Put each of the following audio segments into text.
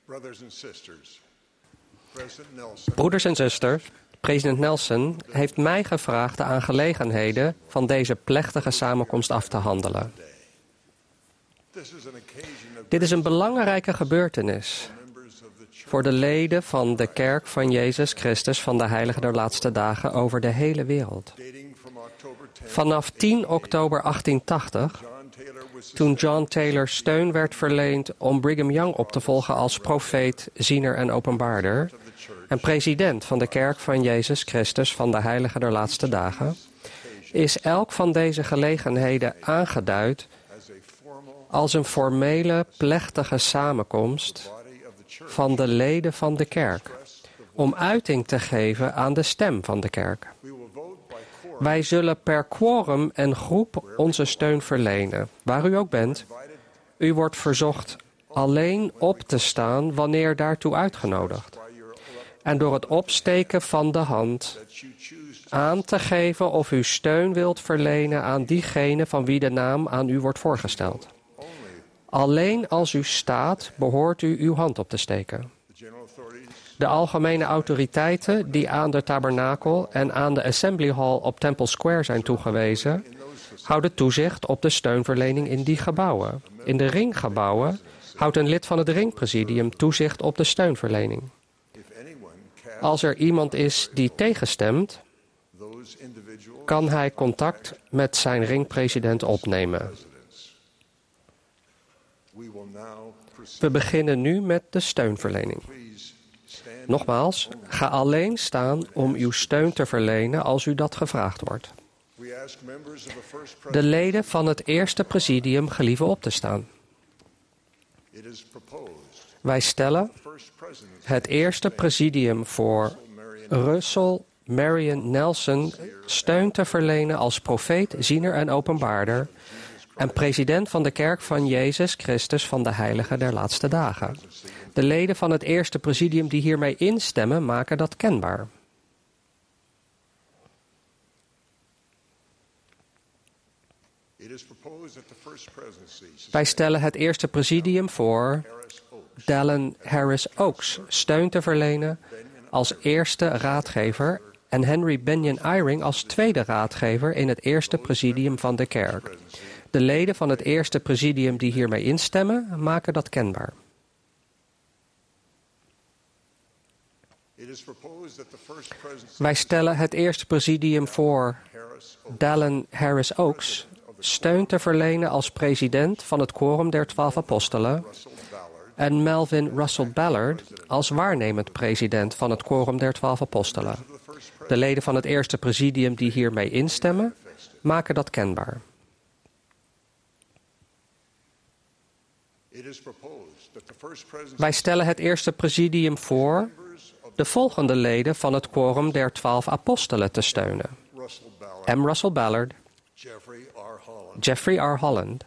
Broeders en zusters, president Nelson heeft mij gevraagd de aangelegenheden van deze plechtige samenkomst af te handelen. Dit is een belangrijke gebeurtenis voor de leden van de Kerk van Jezus Christus van de Heilige der Laatste Dagen over de hele wereld. Vanaf 10 oktober 1880, toen John Taylor steun werd verleend om Brigham Young op te volgen als profeet, ziener en openbaarder, en president van de Kerk van Jezus Christus van de Heilige der Laatste Dagen, is elk van deze gelegenheden aangeduid als een formele, plechtige samenkomst van de leden van de kerk, om uiting te geven aan de stem van de kerk. Wij zullen per quorum en groep onze steun verlenen, waar u ook bent. U wordt verzocht alleen op te staan wanneer daartoe uitgenodigd. En door het opsteken van de hand aan te geven of u steun wilt verlenen aan diegene van wie de naam aan u wordt voorgesteld. Alleen als u staat, behoort u uw hand op te steken. De algemene autoriteiten die aan de tabernakel en aan de Assembly Hall op Temple Square zijn toegewezen, houden toezicht op de steunverlening in die gebouwen. In de ringgebouwen houdt een lid van het ringpresidium toezicht op de steunverlening. Als er iemand is die tegenstemt, kan hij contact met zijn ringpresident opnemen. We beginnen nu met de steunverlening. Nogmaals, ga alleen staan om uw steun te verlenen als u dat gevraagd wordt. De leden van het eerste presidium gelieven op te staan. Wij stellen het eerste presidium voor Russell Marion Nelson steun te verlenen als profeet, ziener en openbaarder en president van de Kerk van Jezus Christus van de Heilige der Laatste Dagen. De leden van het eerste presidium die hiermee instemmen, maken dat kenbaar. Wij stellen het eerste presidium voor Dallin Harris Oaks steun te verlenen als eerste raadgever en Henry Benyon Eyring als tweede raadgever in het eerste presidium van de kerk. De leden van het eerste presidium die hiermee instemmen, maken dat kenbaar. Wij stellen het eerste presidium voor Dallin Harris Oaks steun te verlenen als president van het Quorum der 12 Apostelen en Melvin Russell Ballard als waarnemend president van het Quorum der 12 Apostelen. De leden van het eerste presidium die hiermee instemmen, maken dat kenbaar. Wij stellen het eerste presidium voor de volgende leden van het Quorum der 12 Apostelen te steunen: M. Russell Ballard, Jeffrey R. Holland,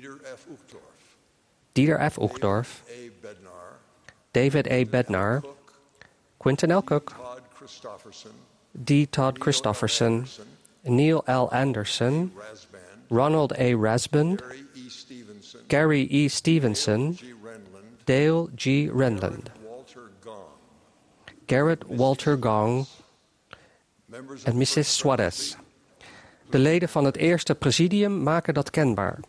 Dieter F. Uchtdorf, David A. Bednar, Quentin L. Cook, D. Todd Christofferson, Neil L. Anderson, Ronald A. Rasband, Gary E. Stevenson, Dale G. Renland, Garrett Walter Gong en Mrs. Suarez. De leden van het eerste presidium maken dat kenbaar.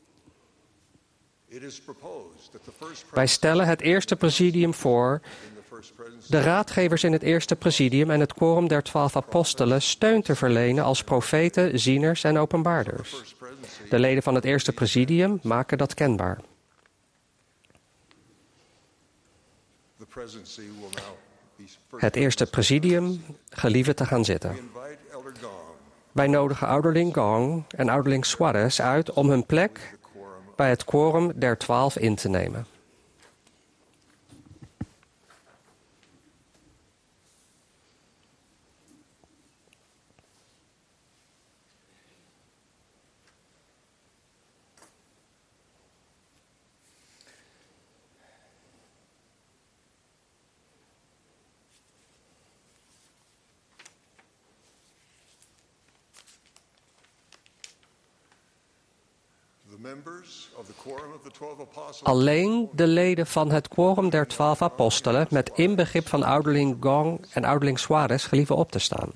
Wij stellen het eerste presidium voor de raadgevers in het eerste presidium en het Quorum der 12 Apostelen steun te verlenen als profeten, zieners en openbaarders. De leden van het eerste presidium maken dat kenbaar. Het eerste presidium gelieven te gaan zitten. Wij nodigen ouderling Gong en ouderling Suarez uit om hun plek bij het Quorum der 12 in te nemen. Alleen de leden van het quorum der 12 apostelen, met inbegrip van ouderling Gong en ouderling Suarez, gelieven op te staan.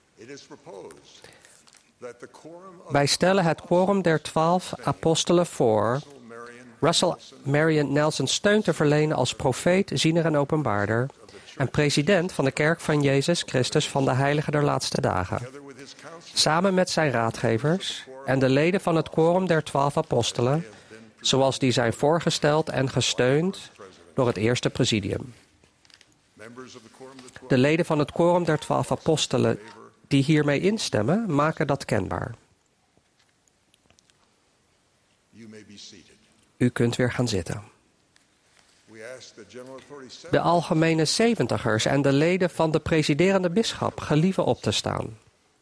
Wij stellen het quorum der 12 apostelen voor Russell Marion Nelson steun te verlenen als profeet, ziener en openbaarder en president van de Kerk van Jezus Christus van de Heilige der Laatste Dagen, samen met zijn raadgevers en de leden van het quorum der 12 apostelen, zoals die zijn voorgesteld en gesteund door het eerste presidium. De leden van het quorum der 12 apostelen die hiermee instemmen, maken dat kenbaar. U kunt weer gaan zitten. De algemene 70ers en de leden van de presiderende bisschop gelieven op te staan.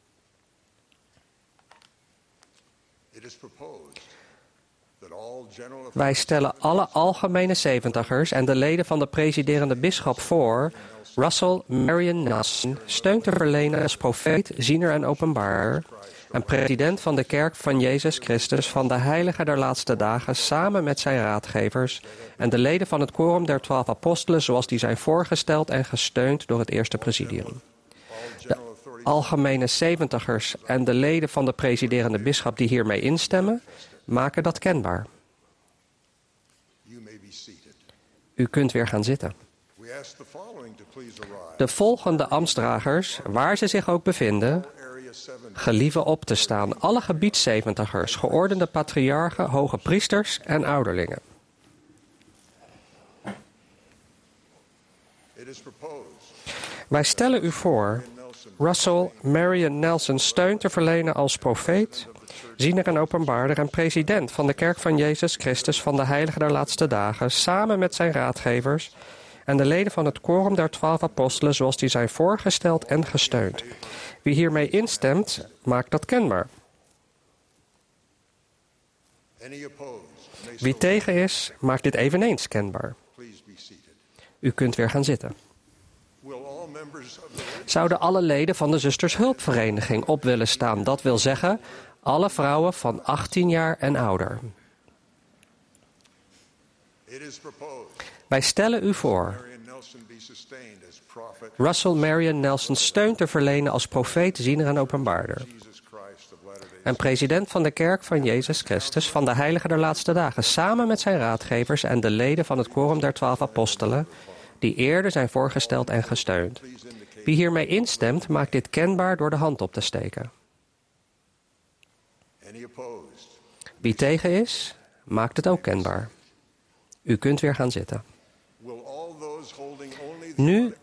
Wij stellen alle algemene 70ers en de leden van de presiderende bisschop voor Russell Marion Nelson steun te verlenen als profeet, ziener en openbaarder en president van de Kerk van Jezus Christus van de Heilige der Laatste Dagen, samen met zijn raadgevers en de leden van het quorum der 12 apostelen, zoals die zijn voorgesteld en gesteund door het eerste presidium. De algemene 70ers en de leden van de presiderende bisschop die hiermee instemmen, maken dat kenbaar. U kunt weer gaan zitten. De volgende ambtsdragers, waar ze zich ook bevinden, gelieven op te staan. Alle gebiedszeventigers, geordende patriarchen, hoge priesters en ouderlingen. Wij stellen u voor Russell Marion Nelson steun te verlenen als profeet, ziener en openbaarder en president van de Kerk van Jezus Christus van de Heilige der Laatste Dagen, samen met zijn raadgevers en de leden van het quorum der 12 apostelen, zoals die zijn voorgesteld en gesteund. Wie hiermee instemt, maakt dat kenbaar. Wie tegen is, maakt dit eveneens kenbaar. U kunt weer gaan zitten. Zouden alle leden van de Zustershulpvereniging op willen staan? Dat wil zeggen, alle vrouwen van 18 jaar en ouder. Wij stellen u voor Russell Marion Nelson steun te verlenen als profeet, ziener en openbaarder en president van de Kerk van Jezus Christus van de Heilige der Laatste Dagen, samen met zijn raadgevers en de leden van het quorum der 12 apostelen, die eerder zijn voorgesteld en gesteund. Wie hiermee instemt, maakt dit kenbaar door de hand op te steken. Wie tegen is, maakt het ook kenbaar. U kunt weer gaan zitten. Nu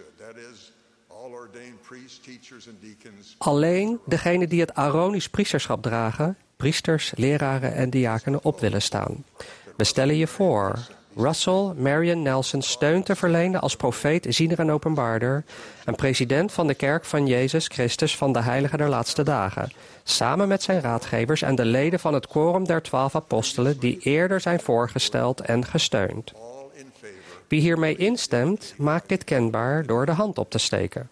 alleen degenen die het Aaronisch priesterschap dragen, priesters, leraren en diakenen, op willen staan. We stellen je voor Russell Marion Nelson steun te verlenen als profeet, ziener en openbaarder en president van de Kerk van Jezus Christus van de Heilige der Laatste Dagen, samen met zijn raadgevers en de leden van het quorum der 12 apostelen, die eerder zijn voorgesteld en gesteund. Wie hiermee instemt, maakt dit kenbaar door de hand op te steken.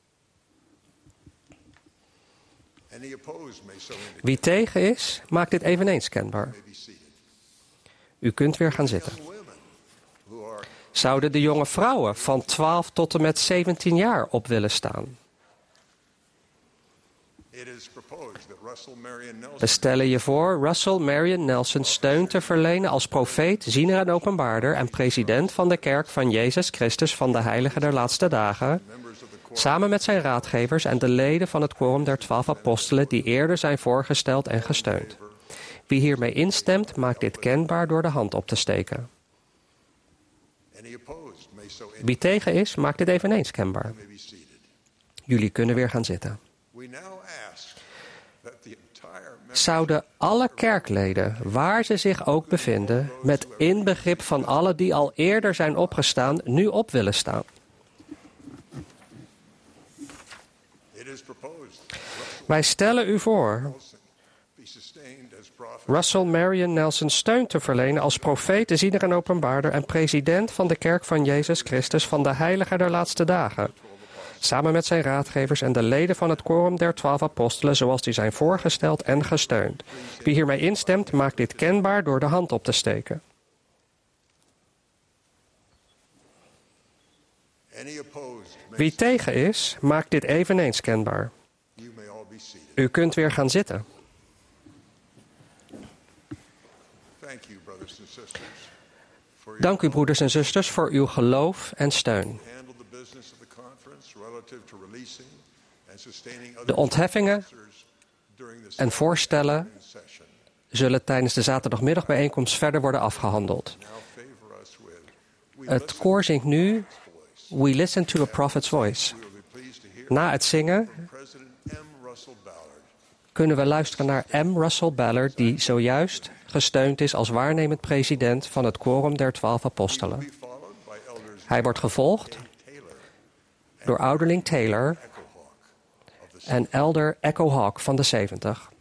Wie tegen is, maakt dit eveneens kenbaar. U kunt weer gaan zitten. Zouden de jonge vrouwen van 12 tot en met 17 jaar op willen staan? We stellen je voor Russell Marion Nelson steun te verlenen als profeet, ziener en openbaarder en president van de Kerk van Jezus Christus van de Heilige der Laatste Dagen, samen met zijn raadgevers en de leden van het quorum der 12 apostelen, die eerder zijn voorgesteld en gesteund. Wie hiermee instemt, maakt dit kenbaar door de hand op te steken. Wie tegen is, maakt dit eveneens kenbaar. Jullie kunnen weer gaan zitten. Zouden alle kerkleden, waar ze zich ook bevinden, met inbegrip van alle die al eerder zijn opgestaan, nu op willen staan? Wij stellen u voor Russell Marion Nelson steun te verlenen als profeet, ziener en openbaarder en president van de Kerk van Jezus Christus van de Heilige der Laatste Dagen, samen met zijn raadgevers en de leden van het quorum der 12 apostelen, zoals die zijn voorgesteld en gesteund. Wie hiermee instemt, maakt dit kenbaar door de hand op te steken. Wie tegen is, maakt dit eveneens kenbaar. U kunt weer gaan zitten. Dank u, broeders en zusters, voor uw geloof en steun. De ontheffingen en voorstellen zullen tijdens de zaterdagmiddagbijeenkomst verder worden afgehandeld. Het koor zingt nu We Listen to a Prophet's Voice. Na het zingen kunnen we luisteren naar M. Russell Ballard, die zojuist gesteund is als waarnemend president van het quorum der 12 apostelen. Hij wordt gevolgd door ouderling Taylor en elder Echo Hawk van de 70.